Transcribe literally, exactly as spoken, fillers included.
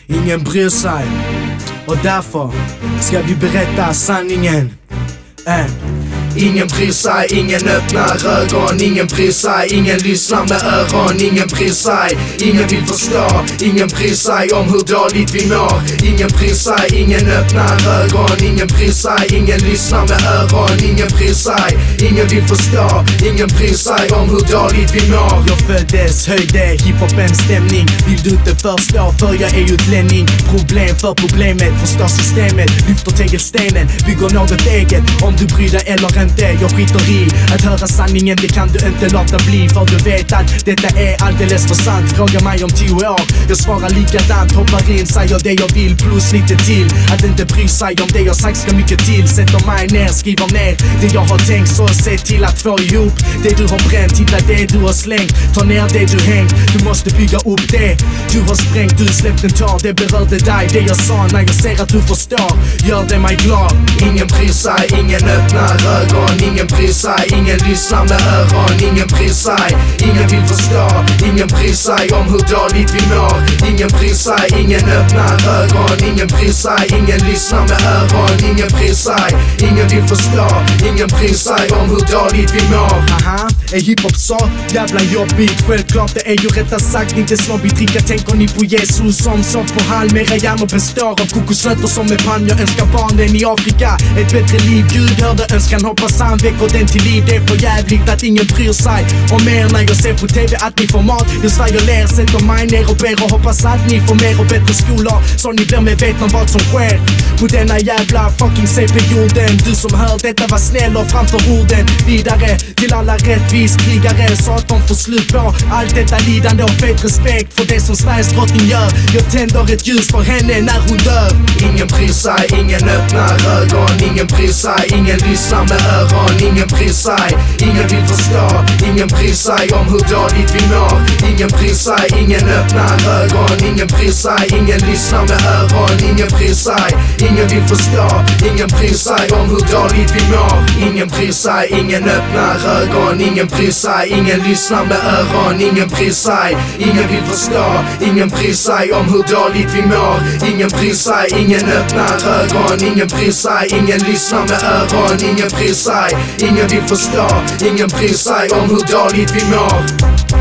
Ingen bryr sig, och därför ska vi berätta sanningen. äh. Ingen bryr sig, ingen öppnar ögon. Ingen bryr sig, ingen lyssnar med öron. Ingen bryr sig, ingen vill förstå. Ingen bryr sig om hur dåligt vi mår. Ingen bryr sig, ingen öppnar ögon. Ingen bryr sig, ingen lyssnar med öron. Ingen bryr sig, ingen vill förstå. Ingen bryr sig om hur dåligt vi mår. Jag föddes, höjde hiphopens stämning. Vill du inte förstå, för jag är utlänning. Problem för problemet, förstår systemet. Lyfter tegelstenen, bygger något eget. Om du bryr dig eller inte, jag skiter i att höra sanningen, det kan du inte låta bli. För du vet att detta är alldeles för sant. Fråga mig om tio år, jag svarar likadant. Hoppar in, säger det jag vill plus lite till. Att inte bry sig om det jag sagt ska mycket till. Sätter mig ner, skriver ner det jag har tänkt. Så se till att få ihop det du har bränt. Hitta det du har slängt, ta ner det du hängt. Du måste bygga upp det du har sprängt. Du släppt en tår, det berörde dig. Det jag sa när jag ser att du förstår, gör det mig glad. Ingen bryr sig, ingen öppnar ögon. Ingen bryr sig, ingen lyssnar med öron. Ingen bryr sig, ingen vill förstå. Ingen bryr sig om hur dåligt vi mår. Ingen bryr sig, ingen öppnar ögon. Ingen bryr sig, ingen lyssnar med öron. Ingen bryr sig, ingen vill förstå. Ingen bryr sig om hur dåligt vi mår. Aha, är hiphop så jävla jobbigt? Självklart, det är ju rättare sagt inte snobbigt. Dricka, tänker ni på Jesus som sov på halm? Era hjärnor består av kokosnötter som är pann. Jag önskar barnen i Afrika ett bättre liv. Gud hörde önskan, hoppas han väcker den till liv. Det är för jävligt att ingen bryr sig om er när jag ser på tv att ni får mat. Jag svär och ler, sätter mig ner och ber och hoppas att ni får mer och bättre skolor, så ni blir medvetna om vad som sker på denna jävla fucking C P-jorden. Du som hör detta, var snäll och framför orden vidare till alla rättvis krigare, så att de får slut på allt detta lidande. Och fet respekt för det som Sveriges drottning gör. Jag tänder ett ljus för henne när hon dör. Ingen bryr sig, ingen öppnar ögon. Ingen bryr sig, ingen lyssnar med öron. Ingen bryr sig, ingen vill förstå. Ingen bryr sig om hur dåligt vi mår. Ingen bryr sig, ingen öppnar ögon. Ingen bryr sig, ingen lyssnar med öron. Ingen bryr sig, ingen vill förstå. Ingen bryr sig om hur dåligt vi mår. Ingen bryr sig, ingen öppnar ögon. Ingen bryr sig, ingen lyssnar med öron. Ingen bryr sig, ingen vill förstå. Ingen bryr sig om hur dåligt vi mår. Ingen bryr sig, ingen öppnar ögon. Ingen bryr sig, ingen lyssnar med öron. Ingen bryr sig, ingen vill förstå. Ingen bryr sig om hur dåligt vi mår.